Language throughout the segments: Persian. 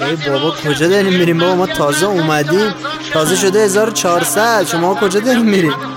ای بابا کجا داریم میریم بابا؟ ما تازه اومدیم، تازه شده 1400. شما کجا داریم میریم؟ رئیس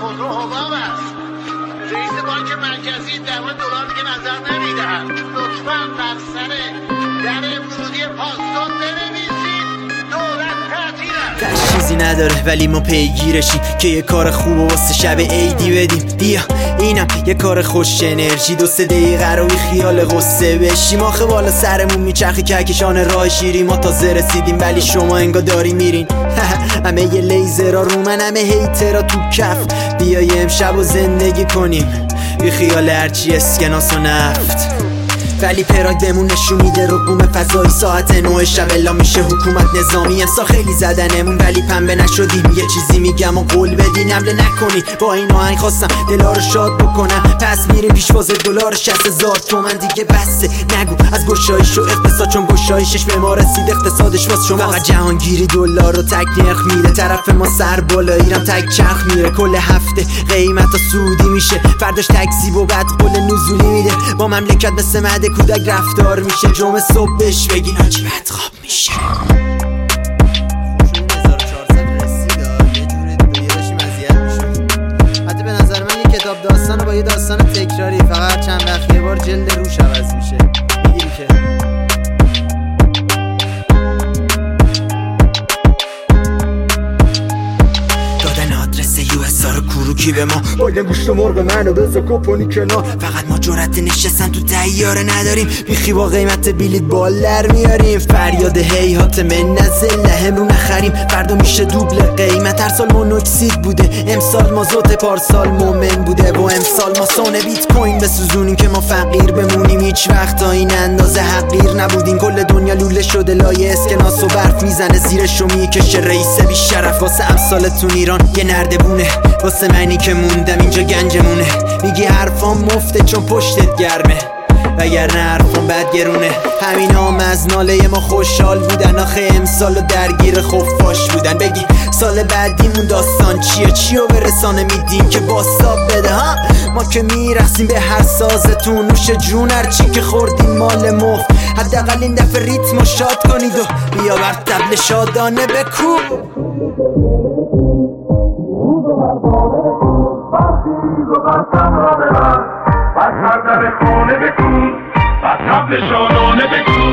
بانک مرکزی $10 دیگه نظر نمیدهد. لطفاً بر سر در ورودی پاسدار بنویسید دولت تعطیل است. چیزی نداره ولی ما پیگیرشیم که یه کار خوب و واسه شب عیدی بدیم. بیا اینم یه کار خوش انرژی، 2-3 دقیقه رو خیال غصه بشیم. آخه بالا سرمون میچرخه کهکشان راه شیری. ما تازه رسیدیم ولی شما انگار داری میرین. همه یه لیزرها رو من، همه هیترها تو کف. بیای امشب و زندگی کنیم بی خیال هرچی اسکناس و نفت. ولی پراید بهمون نشون میده رقوم فضایی. ساعت 9 شب اعلام میشه حکومت نظامی. امسا خیلی زدنمون ولی پنبه نشدیم. یه چیزی میگم و قول بدین حمله نکنین. با این آهنگ خواستم دلا رو شاد بکنم. پس میره پیشواز دلار 60,000 تومن دیگه بسه. نگو از گشایش و اقتصاد، چون گشایشش به ما رسید اقتصادش واس شما. فقط جهانگیری دلار رو تک نرخ میده. طرف ما سر بالاییرم تک چرخ میره. کل هفته قیمت ها سودی میشه. فرداش تکسی و بعد قول نزولی میده. با مملکت مثل مهد کودک رفتار میشه. جمعه صبح بهش بگین آجی بد خواب میشه. خوشون 1400 رسید یه جوری دیگه داشتیم اذیت میشد. حتی به نظر من یه کتاب داستان با یه داستان تکراری فقط چند وقت یه بار جلد روش عوض میشه. میگیری که رو کوروکی به ما باید گوشت مرغ منو بذار کپونی کنار. فقط ما جرأت نشستن تو طیاره نداریم. بیخی با قیمت بلیط بالر میاریم. فریاد هیهات من نزله امرو نخریم فردا میشه دوبل قیمت. هر سال مونوکسید بوده امسال مازوت، پارسال مومن بوده و امسال ما سونه بیت کوین بسوزونیم که ما فقیر بمونیم. هیچ وقت تا این اندازه حقیر نبودیم. کل دنیا لوله شده لایه اسکناس و برف میزنه زیرشو میکشه رئیس بی شرف. واسه امسالتون ایران یه نردبونه، واسه منی که موندم اینجا گنجمونه. میگی حرفام مفته چون پشتت گرمه، وگرنه حرفام بد گرونه. همین هم از ناله ما خوشحال بودن. آخه امسالو درگیر خفاش بودن. بگی سال بعدیمون داستان چیه؟ چیو به رسانه میدیم که باستاب بده ها؟ ما که میرسیم به هر سازتون. نوش جون هرچی که خوردیم مال مفت. حداقل این دفعه ریتمو شاد کنید و بیا بر طبل شادانه بکوب. بر در خانه بکن، بر طبل شادانه بکن.